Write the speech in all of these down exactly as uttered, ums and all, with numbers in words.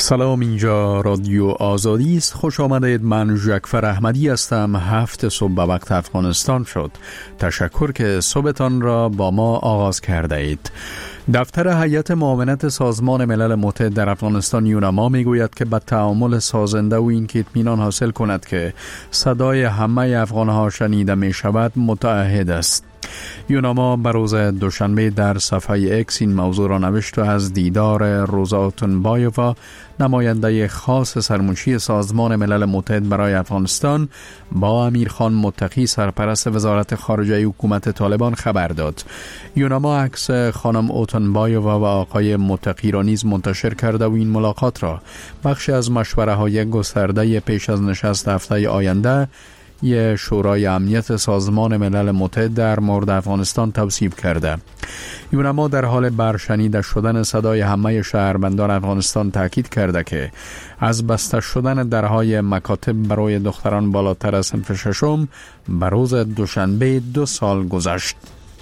سلام، اینجا رادیو آزادی است. خوش آمدید. من جعفر احمدی هستم. هفت صبح به وقت افغانستان شد. تشکر که صبحتان را با ما آغاز کرده اید. دفتر هیئت معاونت سازمان ملل متحد در افغانستان یونما میگوید که با تعامل سازنده و این که اطمینان حاصل کند که صدای همه افغانها شنیده می شود متعهد است. یونما بر روز دوشنبه در صفحه اکس این موضوع را نوشت و از دیدار روزا اوتنبایووا، نماینده خاص سرمنشی سازمان ملل متحد برای افغانستان، با امیرخان متقی سرپرست وزارت خارجه حکومت طالبان خبر داد. یونما عکس خانم اوتنبایووا و آقای متقی را نیز منتشر کرده و این ملاقات را بخشی از مشوره های گسترده پیش از نشست هفته آینده یه شورای امنیت سازمان ملل متحد در مورد افغانستان توصیف کرده. یونما در حال برشنیده شدن صدای همه شهروندان افغانستان تاکید کرده که از بسته شدن درهای مکاتب برای دختران بالاتر از صنف ششم به روز دوشنبه دو سال گذشت.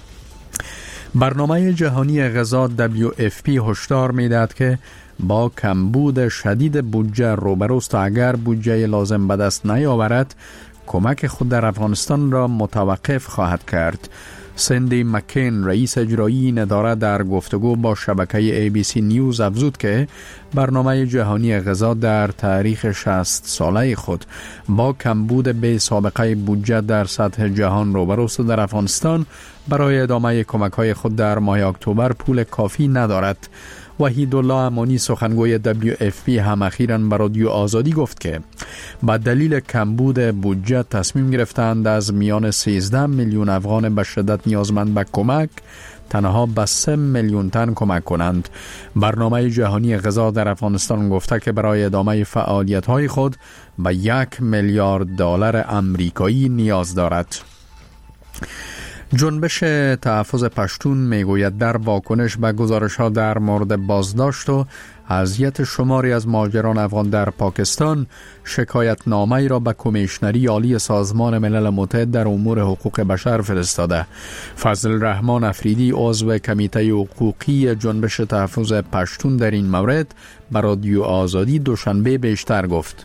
برنامه جهانی غذا دبلیو اف پی هشدار می‌دهد که با کمبود شدید بودجه روبروست و اگر بودجه لازم به دست نیاورد کمک خود در افغانستان را متوقف خواهد کرد. سندی مکین، رئیس اجرایی این اداره، در گفتگو با شبکه ای بی سی نیوز افزود که برنامه جهانی غذا در تاریخ شصت ساله خود با کمبود به سابقه بودجه در سطح جهان روبروست در افغانستان برای ادامه کمک‌های خود در ماه اکتبر پول کافی ندارد. وحیدالله امانی، سخنگوی دبلیو اف پی، هم اخیراً به رادیو آزادی گفت که با دلیل کمبود بودجه تصمیم گرفتند از میان سیزده میلیون افغان به شدت نیازمند به کمک تنها به سه میلیون تن کمک کنند. برنامه جهانی غذا در افغانستان گفته که برای ادامه فعالیت‌های خود به یک میلیارد دلار آمریکایی نیاز دارد. جنبش تحفظ پشتون میگوید در واکنش به گزارش‌ها در مورد بازداشت و اذیت شماری از مهاجران افغان در پاکستان شکایتنامه‌ای را به کمیشنری عالی سازمان ملل متحد در امور حقوق بشر فرستاده. فضل رحمان افریدی، عضو کمیته حقوقی جنبش تحفظ پشتون، در این مورد به رادیو آزادی دوشنبه بیشتر گفت.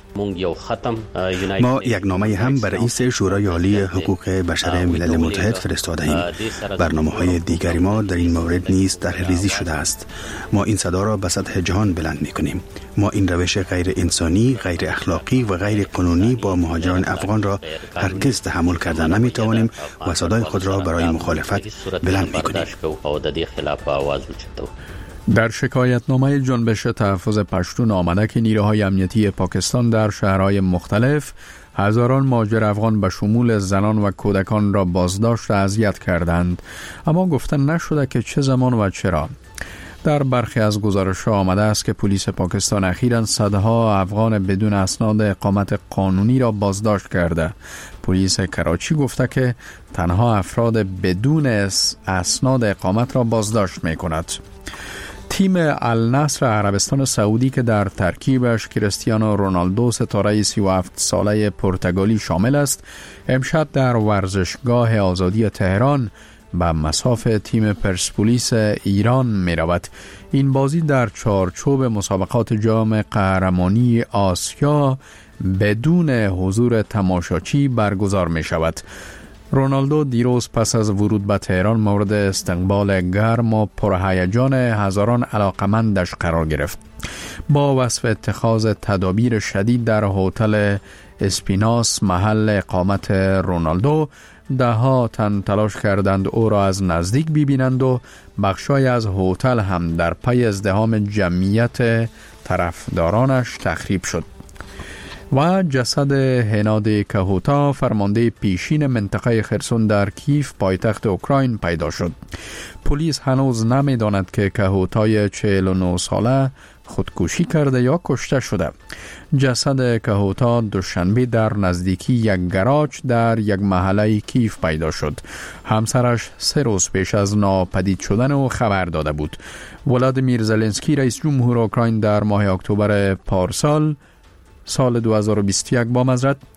ما یک نامه هم به رئیس شورای عالی حقوق بشر ملل متحد فرستاده ایم. برنامه‌های دیگری ما در این مورد نیز طرح ریزی شده است. ما این صدا را به سطح جهان بلند می‌کنیم. ما این روش غیر انسانی، غیر اخلاقی و غیر قانونی با مهاجران افغان را هرگز تحمل کرده نمی‌توانیم و صدای خود را برای مخالفت بلند می‌کنیم. در شکایتنامه جنبش تحفظ پشتون آمده که نیروهای امنیتی پاکستان در شهرهای مختلف هزاران مهاجر افغان به شمول زنان و کودکان را بازداشت و اذیت کردند، اما گفتن نشده که چه زمان و چرا. در برخی از گزارش‌ها آمده است که پلیس پاکستان اخیراً صدها افغان بدون اسناد اقامت قانونی را بازداشت کرده. پلیس کراچی گفته که تنها افراد بدون اسناد اقامت را بازداشت می‌کند. تیم النصر عربستان سعودی که در ترکیبش کریستیانو رونالدو، ستاره سی و هفت ساله پرتغالی، شامل است، امشب در ورزشگاه آزادی تهران به مصاف تیم پرسپولیس ایران می رود. این بازی در چارچوب مسابقات جام قهرمانی آسیا بدون حضور تماشاچی برگزار می شود. رونالدو دیروز پس از ورود به تهران مورد استقبال گرم و پرهیجان هزاران علاقمندش قرار گرفت. با وصف اتخاذ تدابیر شدید در هتل اسپیناس، محل اقامت رونالدو، ده ها تن تلاش کردند او را از نزدیک ببینند و بخشای از هتل هم در پی ازدحام جمعیت طرفدارانش تخریب شد. و جسد هناد کهوتا، فرمانده پیشین منطقه خرسون در کیف پایتخت اوکراین، پیدا شد. پلیس هنوز نمی‌داند که کهوتای چهل و نه ساله خودکشی کرده یا کشته شده. جسد کهوتا دوشنبه در نزدیکی یک گراج در یک محله کیف پیدا شد. همسرش سه روز پیش از ناپدید شدن او خبر داده بود. ولادیمیر زلنسکی، رئیس جمهور اوکراین، در ماه اکتبر پارسال سال دو هزار و بیست و یک با معذرت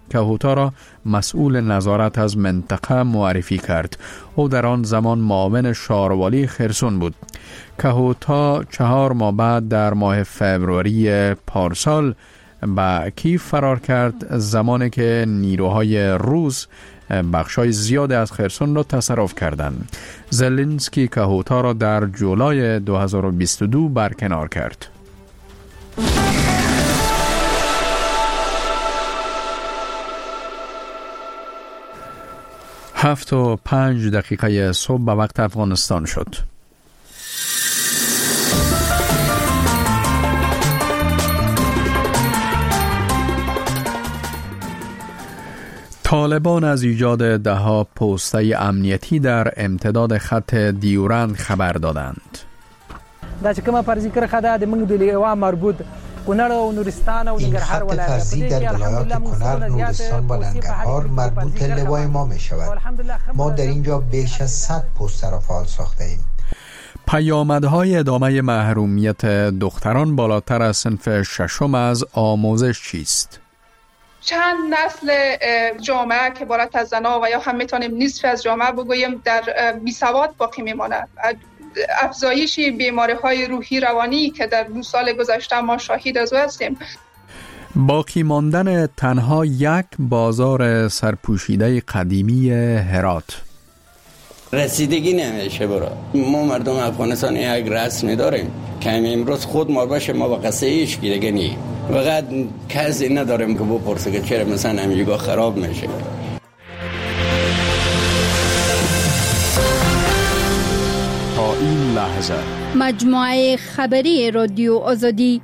کهوتا را مسئول نظارت از منطقه معرفی کرد. او در آن زمان معاون شاروالی خرسون بود. کهوتا چهار ماه بعد در ماه فوریه پارسال به کیف فرار کرد، زمانی که نیروهای روس بخشای زیاد از خرسون را تصرف کردند. زلنسکی کهوتا را در جولای دو هزار و بیست و دو برکنار کرد. هفت و پنج دقیقه صبح به وقت افغانستان شد. طالبان از ایجاد دهها پوسته امنیتی در امتداد خط دیورند خبر دادند. دا چې کومه فرضي کرښه ده د موږ د لیوا مربوط کنړ او نورستان او ننګرهار ولایت. این خط فرضی در ولایات کنړ، نورستان و ننګرهار مربوط لوای ما می شود. ما در اینجا بیش از صد پوستر را فعال ساخته ایم. پیامدهای ادامه محرومیت دختران بالاتر از صنف ششم از آموزش چیست؟ چند نسل جامعه که عبارت از زنها و یا هم میتونیم نصف از جامعه بگوییم در بیسواد باقی میماند. افزایش بیماری‌های روحی روانی که در دو سال گذشته ما شاهد از او هستیم. باقی ماندن تنها یک بازار سرپوشیده قدیمی هرات. رسیدگی نمیشه برا. ما مردم افغانستان یک رسمی داریم که امروز خود ما باشه ما با قصه ایش که دیگه نی. فقط کسی نداریم که بپرسه که چرا مثلا همینجا خراب میشه. تا این لحظه مجموعه خبری رادیو آزادی.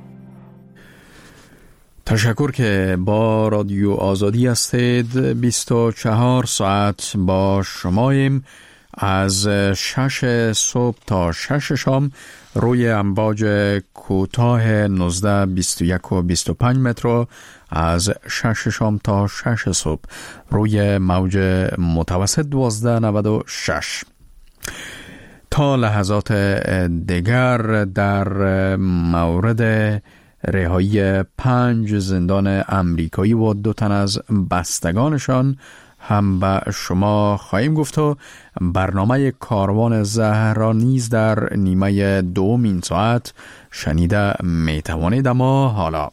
تشکر که با رادیو آزادی هستید. بیست و چهار ساعت با شماییم، از شش صبح تا شش شام روی امواج کوتاه نوزده بیست و یک و بیست و پنج متر، از شش شام تا شش صبح روی موج متوسط دوازده نود و شش. تا لحظات دیگر در مورد رهایی پنج زندان امریکایی و دو تن از بستگانشان هم به شما خواهیم گفت و برنامه کاروان زهر را نیز در نیمه دوم این ساعت شنیده می توانید. اما حالا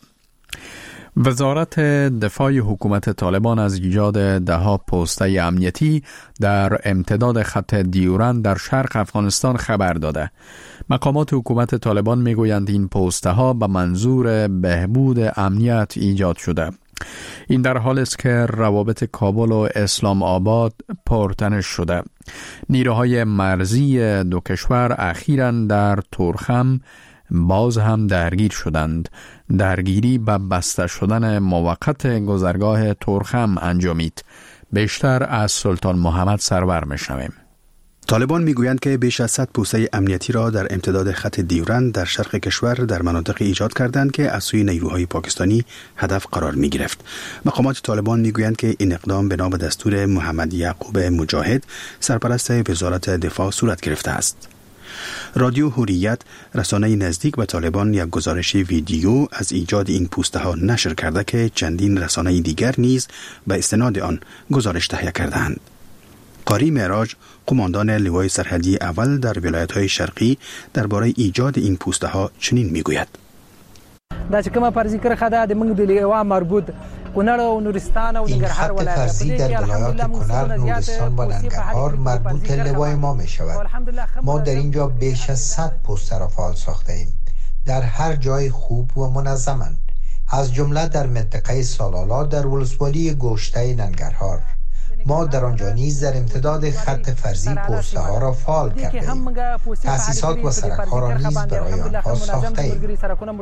وزارت دفاع حکومت طالبان از ایجاد دهها پوسته امنیتی در امتداد خط دیورند در شرق افغانستان خبر داده. مقامات حکومت طالبان می گویند این پوسته ها به منظور بهبود امنیت ایجاد شده. این در حالی است که روابط کابل و اسلام آباد پرتنش شده. نیروهای مرزی دو کشور اخیراً در تورخم باز هم درگیر شدند. درگیری به بسته شدن موقت گذرگاه تورخم انجامید. بیشتر از سلطان محمد سرور میشنویم. طالبان میگویند که بیش از صد پوسته امنیتی را در امتداد خط دیورند در شرق کشور در مناطق ایجاد کردند که از سوی نیروهای پاکستانی هدف قرار می گرفت. مقامات طالبان میگویند که این اقدام بنا به دستور محمد یعقوب مجاهد سرپرست وزارت دفاع صورت گرفته است. رادیو حریت، رسانه نزدیک به طالبان، یک گزارش ویدیو از ایجاد این پوسته ها نشر کرده که چندین رسانه دیگر نیز به استناد آن گزارش تهیه کردند. قاری معراج، قماندان لوای سرحدی اول در ولایت‌های شرقی، درباره ایجاد این پوسته ها چنین میگوید: دا چې کومه فرضي کرښه ده د موږ د لیوا مربوط کنړ او نورستان او ننګرهار ولایت. این خط فرضی در ولایات کنړ، نورستان و ننګرهار مربوط لوای ما می شود. ما در اینجا بیش از صد پوستر فعال ساخته ایم، در هر جای خوب و منظماً، از جمله در منطقه سالالا در ولسوالی گوشته ننګرهار. ما در آنجا نیز در امتداد خط فرضی پوسته ها را فعال کرده ایم. تأسیسات و سرک ها را نیز برای آنها ساخته ایم.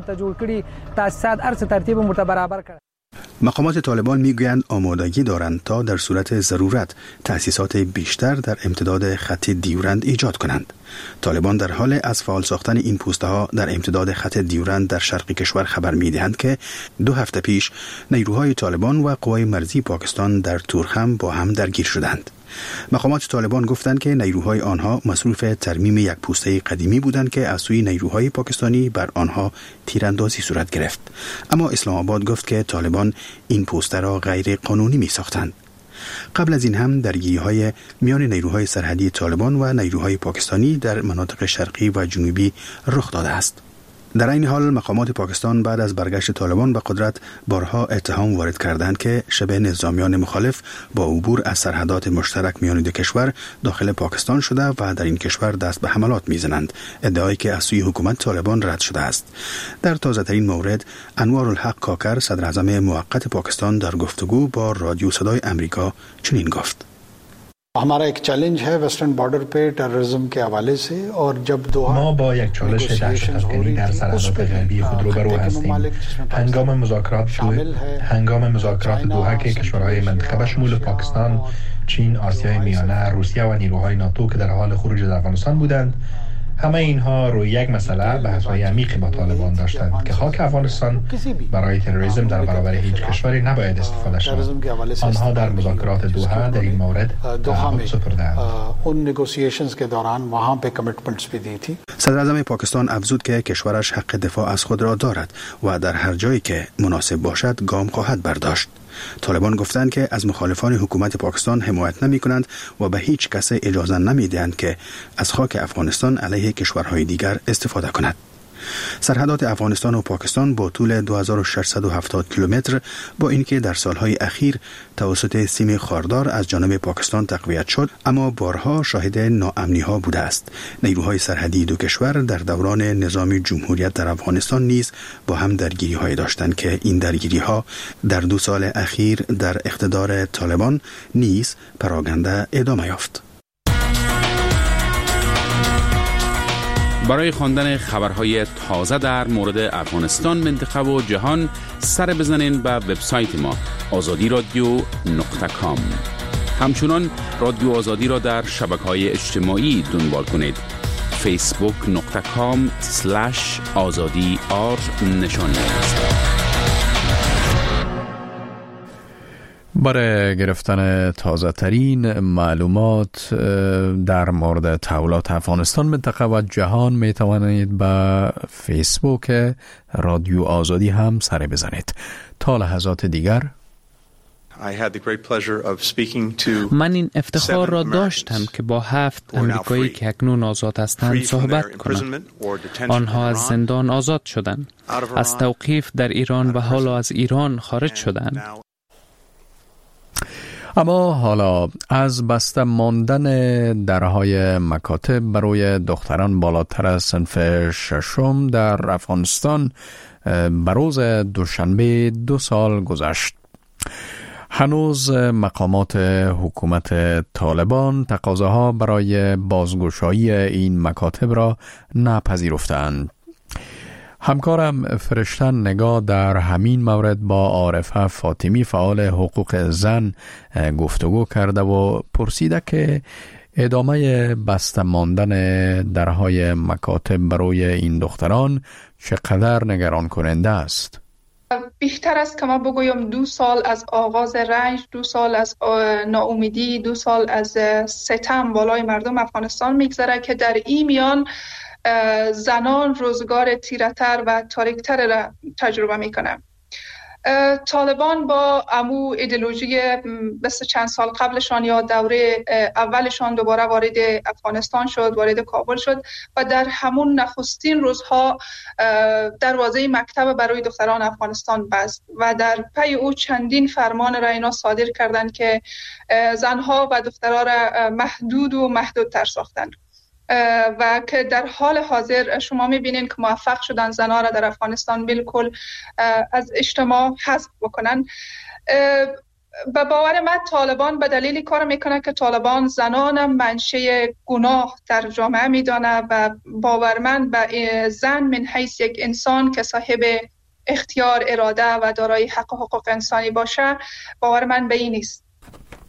مقامات طالبان میگویند آمادگی دارند تا در صورت ضرورت تأسیسات بیشتر در امتداد خط دیورند ایجاد کنند. طالبان در حال از فعال ساختن این پوسته ها در امتداد خط دیورند در شرق کشور خبر میدهند که دو هفته پیش نیروهای طالبان و قوای مرزی پاکستان در تورخم با هم درگیر شدند. مقامات طالبان گفتند که نیروهای آنها مصروف ترمیم یک پوسته قدیمی بودند که از سوی نیروهای پاکستانی بر آنها تیراندازی صورت گرفت. اما اسلام آباد گفت که طالبان این پوسته را غیر قانونی می ساختند. قبل از این هم درگیری‌های میان نیروهای سرحدی طالبان و نیروهای پاکستانی در مناطق شرقی و جنوبی رخ داده است. در این حال مقامات پاکستان بعد از برگشت طالبان به قدرت بارها اتهام وارد کردند که شبه نظامیان مخالف با عبور از سرحدات مشترک میان دو کشور داخل پاکستان شده و در این کشور دست به حملات میزنند، ادعایی که از سوی حکومت طالبان رد شده است. در تازه ترین مورد انوارالحق کاکر صدر اعظم موقت پاکستان در گفتگو با رادیو صدای امریکا چنین گفت: हमारा एक चैलेंज है वेस्टर्न बॉर्डर पे टेररिज्म के हवाले से और जब दोहा ما با یک چالش دهشت‌افکنی در سرحدات غربی خود روبرو هستیم. هنگام مذاکرات هنگام مذاکرات دوحه که کشورهای منطقه به شمول پاکستان، چین، آسیای میانه، روسیه و نیروهای ناتو که در حال خروج از افغانستان بودند، همه اینها روی یک مسئله بحث‌های عمیقی با طالبان داشتند که خاک افغانستان برای تروریسم در برابر هیچ کشوری نباید استفاده شود. آنها در مذاکرات دوحه در این مورد تعهد سپردند. صدر اعظم پاکستان افزود که کشورش حق دفاع از خود را دارد و در هر جایی که مناسب باشد گام خواهد برداشت. طالبان گفتند که از مخالفان حکومت پاکستان حمایت نمی کنند و به هیچ کس اجازه نمی دهند که از خاک افغانستان علیه کشورهای دیگر استفاده کند. سرحدات افغانستان و پاکستان با طول دو هزار و ششصد و هفتاد کیلومتر با اینکه در سالهای اخیر توسط سیم خاردار از جانب پاکستان تقویت شد، اما بارها شاهد ناامنی ها بوده است. نیروهای سرحدی دو کشور در دوران نظام جمهوریت در افغانستان نیز با هم درگیری های داشتند که این درگیری ها در دو سال اخیر در اقتدار طالبان نیز پراگنده ادامه یافت. برای خواندن خبرهای تازه در مورد افغانستان، منطقه و جهان سر بزنین به وبسایت ما آزادی رادیو نقطه کام. همچنان رادیو آزادی را در شبکه‌های اجتماعی دنبال کنید. فیسبوک نقطه کام سلش آزادی آر نشان است. برای گرفتن تازه ترین معلومات در مورد تحولات افغانستان، منطقه و جهان می توانید به فیسبوک رادیو آزادی هم سر بزنید. تا لحظات دیگر من این افتخار را داشتم که با هفت امریکایی که اکنون آزاد هستند صحبت کنم. آنها از زندان آزاد شدند، از توقیف در ایران و حالا از ایران خارج شدند. اما حالا از بسته ماندن درهای مکاتب برای دختران بالاتر از صنف ششم در افغانستان به روز دوشنبه دو سال گذشت. هنوز مقامات حکومت طالبان تقاضاها برای بازگشایی این مکاتب را نپذیرفتند. همکارم فرشتن نگاه در همین مورد با عارفه فاطمی فعال حقوق زن گفتگو کرده و پرسیده که ادامه بسته ماندن درهای مکاتب برای این دختران چقدر نگران کننده است. بیشتر است که ما بگویم دو سال از آغاز رنج، دو سال از ناامیدی، دو سال از ستم بالای مردم افغانستان میگذره که در این میان زنان روزگار تیره‌تر و تاریک‌تر را تجربه میکنند. طالبان با امو ایدئولوژی بس چند سال قبلشان یا دوره اولشان دوباره وارد افغانستان شد، وارد کابل شد و در همون نخستین روزها دروازه مکتب برای دختران افغانستان بست و در پی او چندین فرمان را اینا صادر کردند که زنها و دخترها را محدود و محدودتر ساختند و که در حال حاضر شما میبینین که موفق شدن زنها را در افغانستان بالکل از اجتماع حذف بکنن. به باور من طالبان به دلیلی کار میکنه که طالبان زنان منشأ گناه در جامعه میدانه و باور من به زن من حیث یک انسان که صاحب اختیار، اراده و دارای حق و حقوق انسانی باشه باور من به این نیست.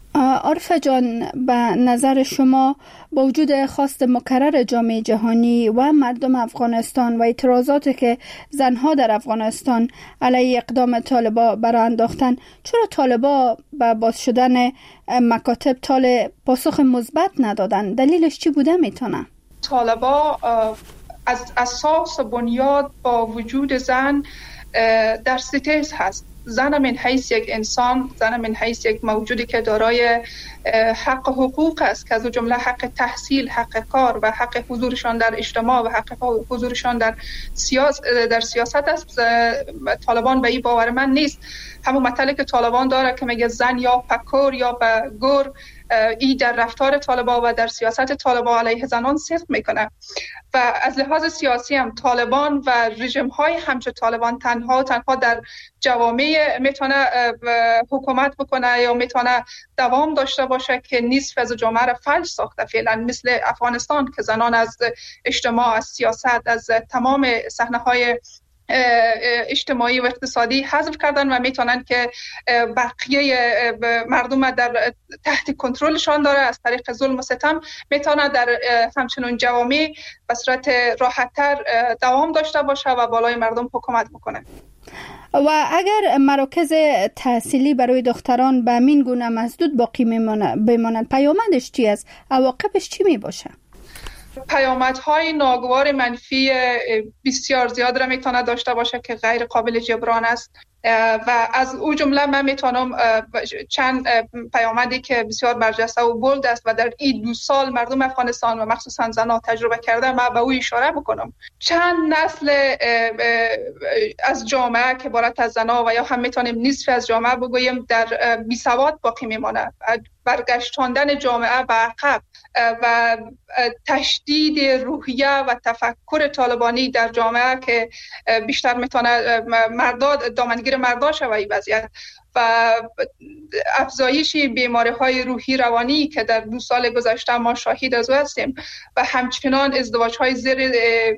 عارف جان، به نظر شما با وجود خواست مکرر جامعه جهانی و مردم افغانستان و اعتراضاتی که زنها در افغانستان علیه اقدام طالبا برآ انداختن، چرا طالبا به باز شدن مکاتب طالب پاسخ مثبت ندادن؟ دلیلش چی بوده میتونه؟ طالبا از اساس بنیاد با وجود زن در ستیز هست. زن من حیث یک انسان، زن من حیث یک موجودی که دارای حق حقوق است که از جمله حق تحصیل، حق کار و حق حضورشان در اجتماع و حق حضورشان در سیاست در سیاست است. طالبان به این باور من نیست. همون مطلبی که طالبان داره که میگه زن یا پکور یا به گور، ای در رفتار طالبان و در سیاست طالبان علیه زنان صدق میکنه. و از لحاظ سیاسی هم طالبان و رژیم های همچون طالبان تنها تنها در جوامع میتونه حکومت بکنه یا میتونه دوام داشته باشه که نصف از جامعه را فلج ساخته، فعلا مثل افغانستان که زنان از اجتماع، از سیاست، از تمام صحنه های اجتماعی و اقتصادی حذف کردن و میتونن که بقیه مردم در تحت کنترلشان داره، از طریق ظلم و ستم میتونن در همچنین جوامع به صورت راحت‌تر دوام داشته باشه و بالای مردم حکومت بکنه. و اگر مراکز تحصیلی برای دختران به همین گونه مسدود باقی بمانند، پیامدش چی است؟ عواقبش چی می باشه؟ پیامدهای ناگوار منفی بسیار زیاد را میتونه داشته باشه که غیر قابل جبران است و از او جمله من میتونم چند پیامدی که بسیار برجسته و بولد است و در این دو سال مردم افغانستان و مخصوصا زنان تجربه کرده، من به او اشاره بکنم. چند نسل از جامعه که عبارت از زنان و یا هم میتونیم نصف از جامعه بگوییم در بیسواد باقی میمانه. برگشتاندن جامعه به عقب و تشدید روحیه و تفکر طالبانی در جامعه که بیشتر میتونه مرداد دامنگیر مردا شوه این وضعیت و افزایش بیماری های روحی روانی که در دو سال گذشته ما شاهد از او هستیم و همچنان ازدواج های زیر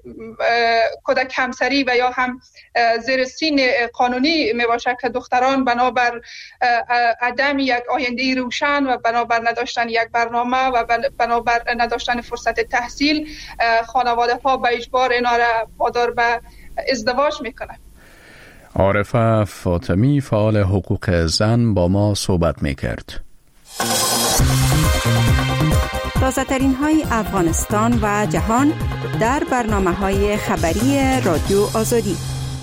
کودک همسری و یا هم زیر سین قانونی می باشه که دختران بنابر عدم یک آینده روشن و بنابر نداشتن یک برنامه و بنابر نداشتن فرصت تحصیل، خانواده ها به اجبار اینا را وادار به ازدواج میکنه. عارفه فاطمی، فعال حقوق زن، با ما صحبت میکرد. تازه ترین های افغانستان و جهان در برنامه های خبری رادیو آزادی.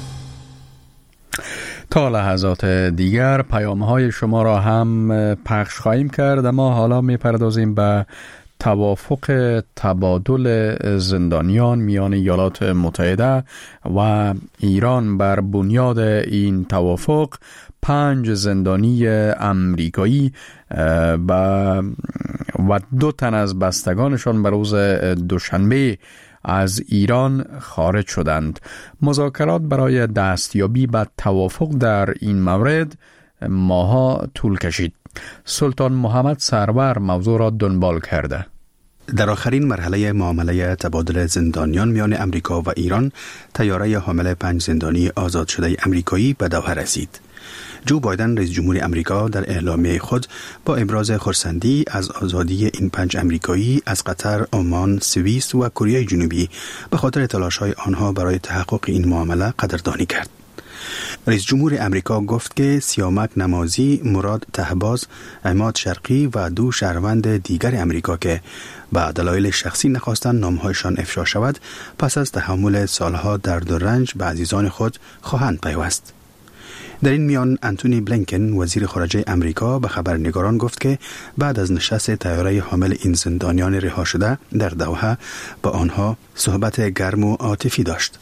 تا لحظات دیگر پیام های شما را هم پخش خواهیم کرد، اما حالا میپردازیم به توافق تبادل زندانیان میان ایالات متحده و ایران. بر بنیاد این توافق پنج زندانی امریکایی و دو تن از بستگانشان به روز دوشنبه از ایران خارج شدند. مذاکرات برای دستیابی به توافق در این مورد ماها طول کشید. سلطان محمد سرور موضوع را دنبال کرده. در آخرین مرحله معامله تبادل زندانیان میان امریکا و ایران، طیاره حامل پنج زندانی آزاد شده امریکایی به دوحه رسید. جو بایدن رئیس جمهور امریکا در اعلامیه خود با ابراز خرسندی از آزادی این پنج امریکایی از قطر، عمان، سوئیس و کره جنوبی به خاطر تلاش‌های آنها برای تحقق این معامله قدردانی کرد. رئیس جمهور امریکا گفت که سیامک نمازی، مراد طهباز، عماد شرقی و دو شهروند دیگر امریکا که به دلایل شخصی نخواستند نامهایشان افشا شود، پس از تحمل سالها درد و رنج به عزیزان خود خواهند پیوست. در این میان انتونی بلینکن وزیر خارجه امریکا به خبرنگاران گفت که بعد از نشست طیاره حامل این زندانیان رها شده در دوحه با آنها صحبت گرم و عاطفی داشت.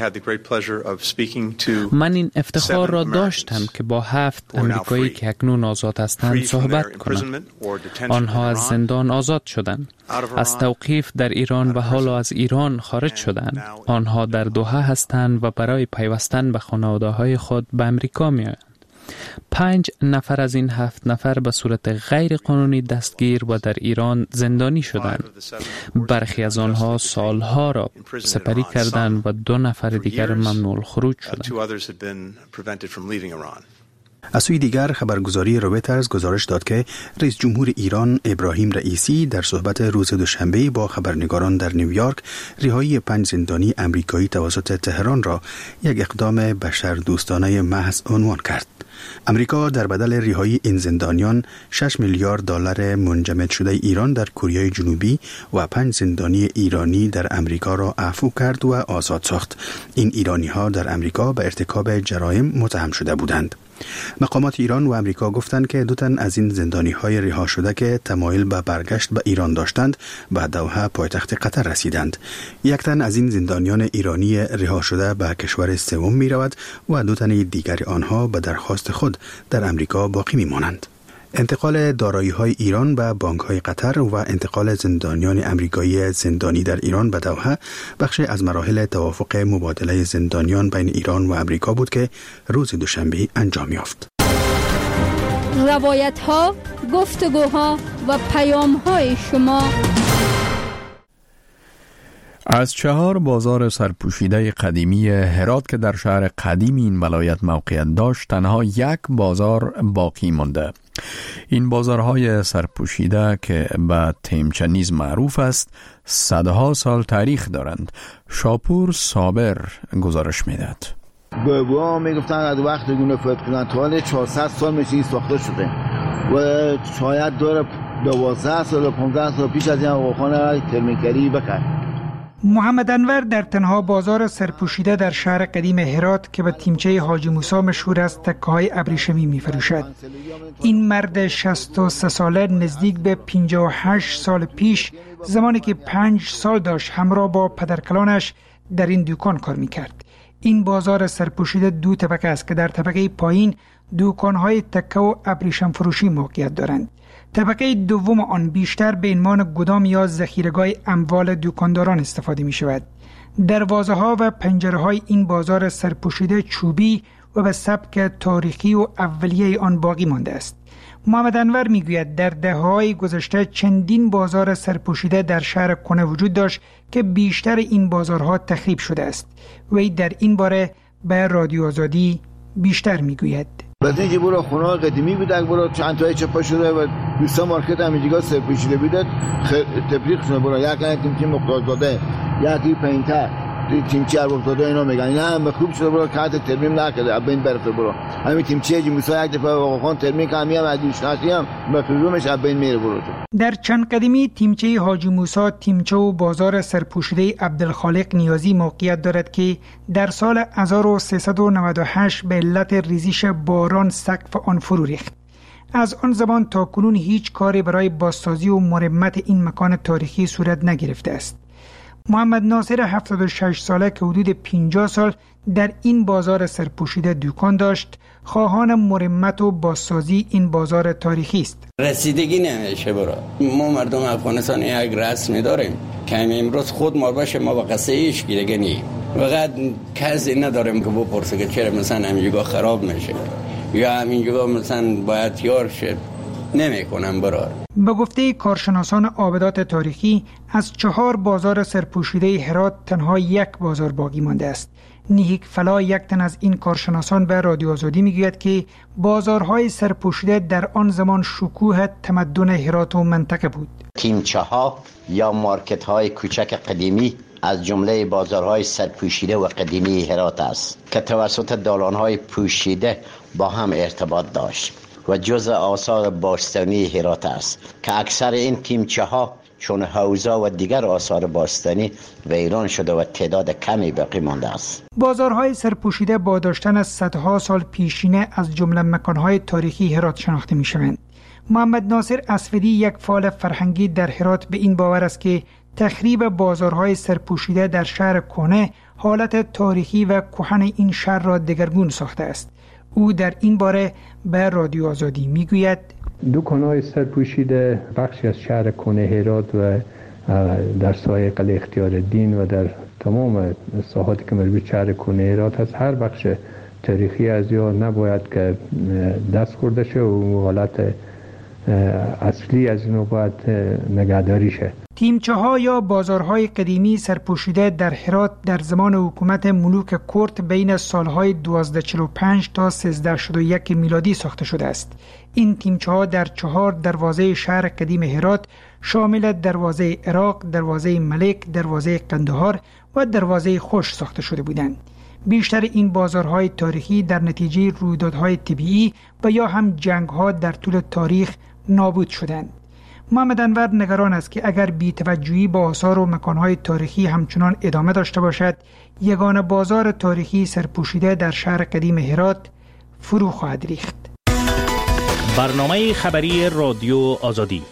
من این افتخار را داشتم که با هفت امریکایی که اکنون آزاد هستند صحبت کنم. آنها از زندان آزاد شدند، از توقیف در ایران و حالا از ایران خارج شدند. آنها در دوحه هستند و برای پیوستن به خانواده‌های خود به امریکا می‌آیند. پنج نفر از این هفت نفر به صورت غیر قانونی دستگیر و در ایران زندانی شدند. برخی از آنها سالها را سپری کردند و دو نفر دیگر ممنوع الخروج شدند. از سوی دیگر خبرگزاری رویترز گزارش داد که رئیس جمهور ایران ابراهیم رئیسی در صحبت روز دوشنبه با خبرنگاران در نیویورک رهایی پنج زندانی آمریکایی توسط تهران را یک اقدام بشردوستانه محض عنوان کرد. امریکا در بدل رهایی این زندانیان شش میلیارد دلار منجمد شده ایران در کره جنوبی و پنج زندانی ایرانی در امریکا را عفو کرد و آزاد ساخت. این ایرانی ها در امریکا به ارتکاب جرایم متهم شده بودند. مقامات ایران و امریکا گفتند که دو تن از این زندانی های رها شده که تمایل به برگشت به ایران داشتند به دوحه پایتخت قطر رسیدند. یک تن از این زندانیان ایرانی رها شده به کشور سوم می رود و دو تن دیگر آنها به درخواست خود در امریکا باقی می مانند. انتقال دارایی‌های ایران به بانک‌های قطر و انتقال زندانیان آمریکایی زندانی در ایران به دوحه بخشی از مراحل توافق مبادله زندانیان بین ایران و امریکا بود که روز دوشنبه انجام یافت. روایت‌ها، گفتگوها و پیام‌های شما. از چهار بازار سرپوشیده قدیمی هرات که در شهر قدیم این ولایت موقعیت داشت تنها یک بازار باقی مانده. این بازارهای سرپوشیده که به تیمچه نیز معروف است صدها سال تاریخ دارند. شاپور صابر گزارش میدهد. بابا میگفتن از وقت گونه فوت کردن تا حالا چهارصد سال میشه این ساخته شده و شاید داره دوازده سال و پانزده سال پیش از این آقاخانه ترمیکری بکرد. محمد انور در تنها بازار سرپوشیده در شهر قدیم هرات که به تیمچه حاجی موسی مشهور است تکه‌های ابریشمی می‌فروشد. این مرد شصت و سه ساله نزدیک به پنجاه و هشت سال پیش زمانی که پنج سال داشت همراه با پدرکلانش در این دکان کار می‌کرد. این بازار سرپوشیده دو طبقه است که در طبقه پایین دکان‌های تکه و ابریشم فروشی موقعیت دارند. طبقه دوم آن بیشتر به عنوان گدام یا ذخیره‌گاه اموال دکانداران استفاده می شود. دروازه ها و پنجره های این بازار سرپوشیده چوبی و به سبک تاریخی و اولیه آن باقی مانده است. محمد انور می گوید در دهه‌های گذشته چندین بازار سرپوشیده در شهر کنه وجود داشت که بیشتر این بازارها تخریب شده است. وی در این باره به رادیو آزادی بیشتر می گوید. بعد اینکه برو خونه قدیمی بود، برو چند تای چپا شده و بیست مارکت همینجا سرپوشیده بود، تبریق شده برو یک تیم تیم مقدار داده، یکی پینتر، تیم چهار افتاده اینا میگن نه هم خوب شده برو کارت ترمیم نکرده ابین برفته برو همین تیم چه موسی یک دفعه آقا ترمیم کمی هم ادیش نشی هم مفرومش ابین میره برو. در چند قدیمی تیمچه حاجی موسی تیمچه و بازار سرپوشیده عبدالخالق نیازی موقعیت دارد که در سال هزار و سیصد و نود و هشت به علت ریزش باران سقف آن فرو ریخت. از آن زمان تا کنون هیچ کاری برای بازسازی و مرمت این مکان تاریخی صورت نگرفته است. محمد ناصر هفتاد و شش ساله که حدود پنجاه سال در این بازار سرپوشیده دکان داشت خواهان مرمت و بازسازی این بازار تاریخی است. رسیدگی نمیشه برا ما مردم افغانستان یک رسمی داریم که امروز خود ما باشه ما با قصه ایش دیگه نی فقط کسی نداریم که بپرسه که چرا مثلا همینجا خراب میشه یا همینجا مثلا باید یار شد نمیکنم برار. به گفته کارشناسان آبدات تاریخی از چهار بازار سرپوشیده هرات تنها یک بازار باقی مانده است. نیک فلا یک تن از این کارشناسان به رادیو آزادی میگوید که بازارهای سرپوشیده در آن زمان شکوه تمدن هرات و منطقه بود. تیمچه ها یا مارکت های کوچک قدیمی از جمله بازارهای سرپوشیده و قدیمی هرات است که توسط دالان های پوشیده با هم ارتباط داشت و جزء آثار باستانی هرات است که اکثر این تیمچه ها چون حوزه و دیگر آثار باستانی ویران شده و تعداد کمی باقی مانده است. بازارهای سرپوشیده با داشتن از صدها سال پیشینه از جمله مکانهای تاریخی هرات شناخته می شوند. محمد ناصر اسودی یک فعال فرهنگی در هرات به این باور است که تخریب بازارهای سرپوشیده در شهر کنه حالت تاریخی و کهن این شهر را دگرگون ساخته است. او در این باره به رادیو آزادی میگوید دکان‌های سرپوشیده بخشی از شهر کنه هرات و در سایه قلعه اختیارالدین و در تمام ساحاتی که مربوط شهر کنه هرات هست هر بخش تاریخی از یا نباید که دست خورده شه و حالت اصلی از اینو باید نگهداری شه. تیمچه ها یا بازارهای قدیمی سرپوشیده در هرات در زمان حکومت ملوک کرد بین سالهای دوازده چهل و پنج تا سیزده شصت و یک میلادی ساخته شده است. این تیمچه ها در چهار دروازه شهر قدیم هرات شامل دروازه عراق، دروازه ملک، دروازه قندهار و دروازه خوش ساخته شده بودند. بیشتر این بازارهای تاریخی در نتیجه رویدادهای طبیعی و یا هم جنگ‌ها در طول تاریخ نابود شدند. محمد انور نگران است که اگر بی‌توجهی با آثار و مکانهای تاریخی همچنان ادامه داشته باشد، یگانه بازار تاریخی سرپوشیده در شهر قدیم هرات فرو خواهد ریخت. برنامه خبری رادیو آزادی.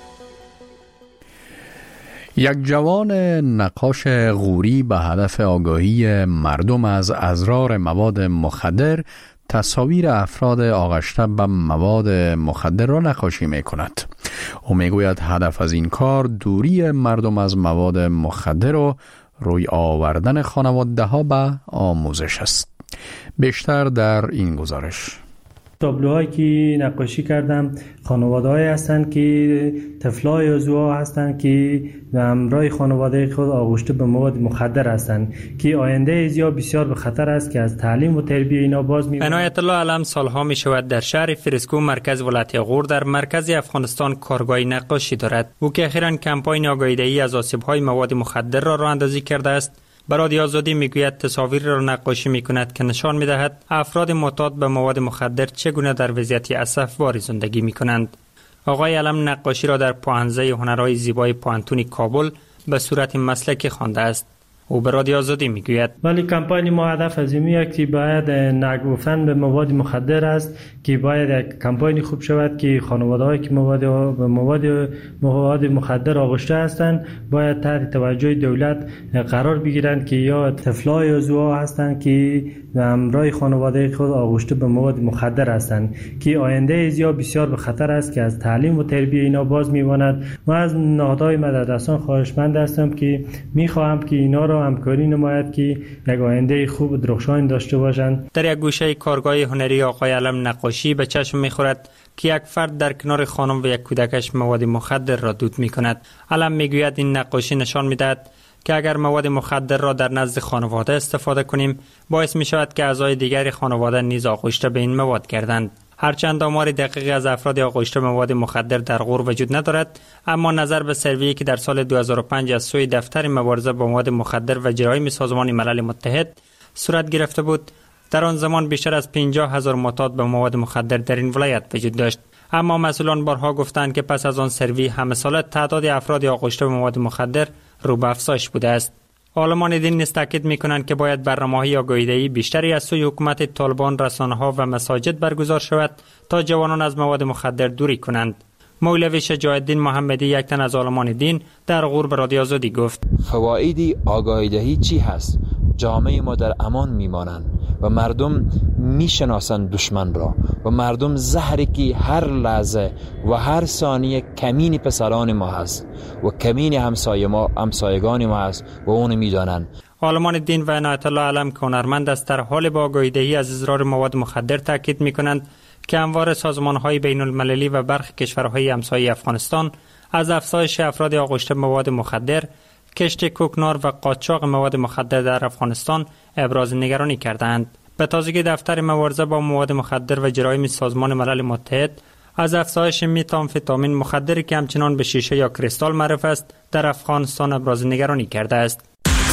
یک جوان نقاش غوری به هدف آگاهی مردم از اضرار مواد مخدر تصاویر افراد آغشته به مواد مخدر را نقاشی می کند. او می گوید هدف از این کار دوری مردم از مواد مخدر و روی آوردن خانواده ها به آموزش است. بیشتر در این گزارش. تابلوهایی که نقاشی کردم خانواده‌هایی هستند که طفلای یا زوها هستند که به همراه خانواده خود آغشته به مواد مخدر هستند که آینده ایزیا بسیار به خطر است که از تعلیم و تربیت اینا باز می. عنایت الله علم سالها می شود در شهر فرسکو مرکز ولایت غور در مرکز افغانستان کارگاه نقاشی دارد. او که اخیراً کمپاین آگاهی‌دهی از آسیب‌های مواد مخدر را راه اندازی کرده است، برای آزادی میگوید تصاویر را نقاشی میکند که نشان میدهد افراد معتاد به مواد مخدر چگونه در وضعیت اسفباری زندگی میکنند. آقای علم نقاشی را در پوهنځی هنرهای زیبای پوهنتون کابل به صورت مسلکی خوانده است. او به رادیو آزادی میگوید ولی کمپاین ما هدف از این است که باید نگفتن به مواد مخدر است که باید یک کمپاین خوب شود که خانواده‌هایی که مواد به مواد مواد مخدر آغشته هستند باید تحت توجه دولت قرار بگیرند که یا طفلای یا زوها هستند که به همراه خانواده خود آغشته به مواد مخدر هستند که آینده ایزیا بسیار به خطر است که از تعلیم و تربیت اینا باز میماند. ما از نهادهای مدرسان خواهشمند هستم که میخواهم که اینا را همکاری نماید که یک آینده خوب و درخشان داشته باشند. در یک گوشه کارگاه هنری آقای علم نقاشی به چشم میخورد که یک فرد در کنار خانم و یک کودکش مواد مخدر را دود میکند. علم میگوید این نقاشی نشان میدهد که اگر مواد مخدر را در نزد خانواده استفاده کنیم باعث می شود که اعضای دیگر خانواده نیز آغشته به این مواد گردند. هرچند آمار دقیقی از افراد آغشته به مواد مخدر در غور وجود ندارد، اما نظر به سروی که در سال دو هزار و پنج از سوی دفتر مبارزه با مواد مخدر و جرایم سازمان ملل متحد صورت گرفته بود، در آن زمان بیشتر از پنجاه هزار معتاد به مواد مخدر در این ولایت وجود داشت. اما مسئولان بارها گفتند که پس از آن سروی همه ساله تعداد افراد آغشته به مواد مخدر رو به افزایش بوده است. عالمان دین نیز تاکید می‌کنند که باید برنامه‌های آگاهی‌دهی بیشتری از سوی حکومت طالبان، رسانه‌ها و مساجد برگزار شود تا جوانان از مواد مخدر دوری کنند. مولوی شجاع الدین محمدی، یک تن از عالمان دین، در غور به رادیو آزادی گفت: فواید آگاهی‌دهی چی هست؟ جامعه ما در امان میمانند و مردم میشناسند دشمن را و مردم زهری که هر لحظه و هر ثانیه کمین پسران ما هست و کمین همسایه ما همسایگان ما هست و اون میدانند. عالمان دین و عنایت الله علم که هنرمند است در حال با آگاهی‌دهی از اضرار مواد مخدر تاکید میکنند که همواره سازمان‌های بین المللی و برخی کشورهای همسایه افغانستان از افزایش افراد آغشته به مواد مخدر، کشت کوکنار و قاچاق مواد مخدر در افغانستان ابراز نگرانی کردند. به تازگی دفتر مبارزه با مواد مخدر و جرایم سازمان ملل متحد از افزایش متامفتامین مخدری که همچنان به شیشه یا کریستال معروف است در افغانستان ابراز نگرانی کرده است.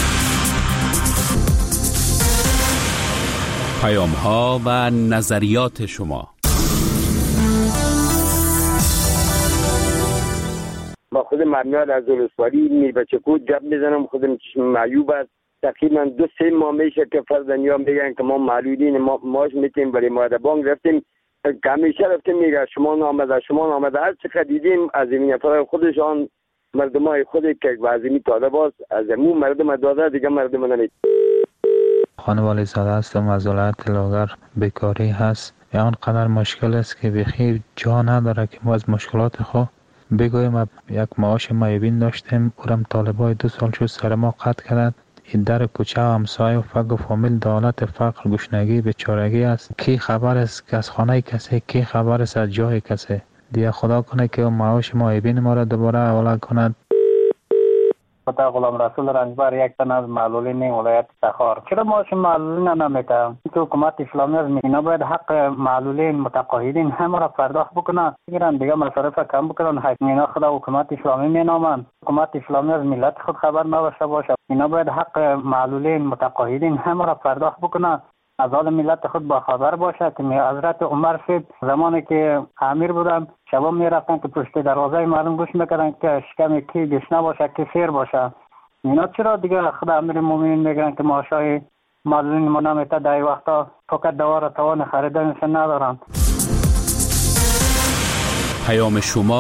پیام ها و نظریات شما. با خود مرمیاد از ولسوالی میر بچه کود جب میزنم، خودم چشم معیوب است. تقریبا دو سه ماه میشه که فرزندیان میگن که ما معلولین ما ماش میتیم برای ماده بانک رفتیم که همیشه رفتیم میگه شما نامده شما نامده هر چقدر دیدیم از این نفرای خودشان مردمای خودی که وزیمی طالب است از امون مردم داده دیگه مردم نمید. خانوالی زاده هستم از ولایت لاغر. بیکاری هست یا آنقدر مشکل است که بخیر جا نداره که ما از مشکلات خود بگویم. یک معاش معیبین داشتیم، اورم طالبای دو سال شد سر ما قطع کردند. این در کوچه و همسایه و فق و فامیل دولت فقر گشنگی بیچارگی است. کی خبر است که از خانه کسی، کی خبر است از جای کسی. دیگه خدا کنه که معاش معیبین ما را دوباره اولا کند. خدا غلام رسول رنجبر یک تن از معلولین ولایت تخار. چرا معاش معلولین نمیده؟ که حکومت اسلامی از اینا باید حق معلولین متقاعدین همه را پرداخت بکنن، بگیرن دیگه مصارف کم بکنن. اینا خدا حکومت اسلامی مینامن. حکومت اسلامی از ملت خود خبر نداشته باشه. اینا باید حق معلولین متقاعدین همه را پرداخت بکنن، از حال ملت خود با خبر باشه. که حضرت عمر صاحب زمانی که امیر بودن شبا می رفتن که پشت دروازه مردم گوش میکردن که شکم کی گشنه باشه که سیر باشه. اینا چرا دیگه خدا امیر مومنین میگن که معاشای معلولین ما نمیته؟ در وقتا فقط دوا را توان خریدنش ندارن. پیام شما